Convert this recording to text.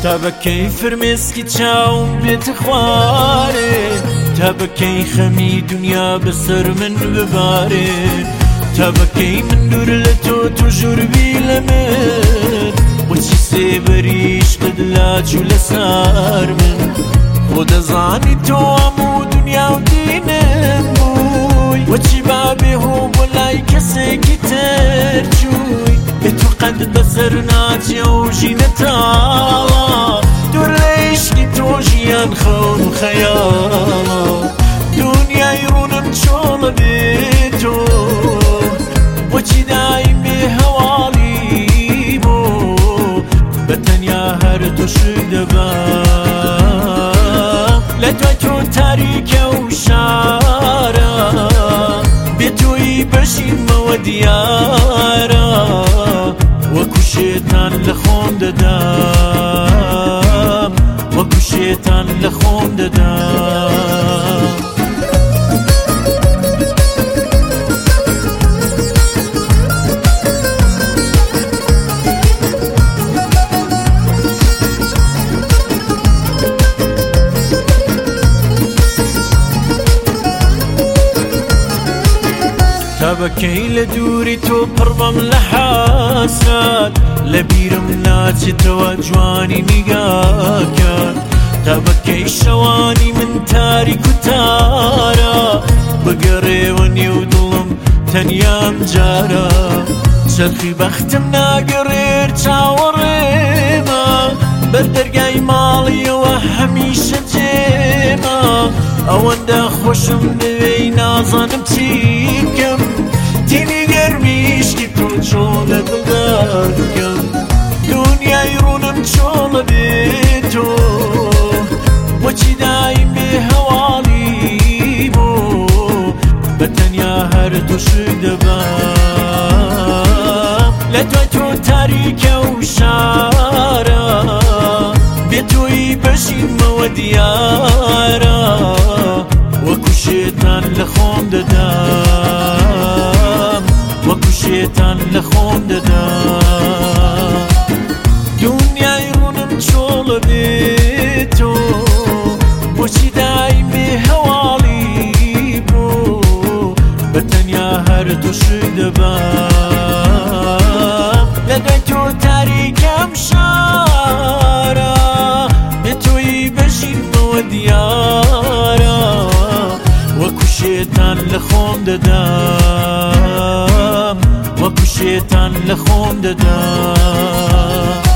تابەکەی فرمێسکی چاوم بێتە خوارێ تابەکەی خەمی دنیا بەسەر من ببارێ تابەکەی من دوور لە تۆ تۆ ژووربی لە من بۆچی سێبەریش قد لاچوو لەسار من خۆ دەزانی تۆ هەموو دنیا و دینم بووی بۆچی بابێ هۆ بۆ لای کەسێکی تر چووی بێ تۆ قەد بەسەر ناچێ و ژینە تاڵە دوور لە عیشقی تۆ ژیان خەون و خەیاڵە دنیای ڕوونم چۆڵە بێ تۆ بۆچی دایم بێ هەواڵی بۆ بەتەنیا هەر تۆشی دەبا لە دوای تۆ تاریکە و شارە بێ تۆی بەژیمەوە دیارە وەکو شێتان لە خۆم دەدام وەکو شێتان لە خۆم دەدام تابەکەی لە دووری تۆ پڕبەم لە حاسات لە بیرم ناچێتەوە جوانی نیگاکەن تابەکەی شەوانی من تاریک و تارە بگەڕێوە نێو دڵم تەنیام جارە چەرخی بەختم ناگەڕێر چاوەڕێمە بەردەرگای ماڵیەوە هەمیشە جێمە ئەوەندە خۆشم نوێی نازانم چی بکەم تینی گەرمیشکی تۆ چۆن لە دڵدا بکەم دنیای ڕوونم چۆڵە بێ تۆ بۆچی دایم بێ هەواڵی بۆ بەتەنیا هەر تۆشی دەبا لە دوای تۆ تاریکە و شارە بێ تۆی بەژیمەوە دیارە وەکو شێتان لە خۆم دەدام وەکو شێتان لە خۆم دەدام دنیای ڕوونم چۆڵە بێ تۆ بۆچی دایم بێ هەواڵی بۆ بەتەنیا هەر تۆشی دەبا لە دوای تۆ تاریکەم شارە بێ تۆی بەژیمەوە دیارە وەکو شێتان لە خۆم دەدام وەکو شێتان لە خۆم دەدام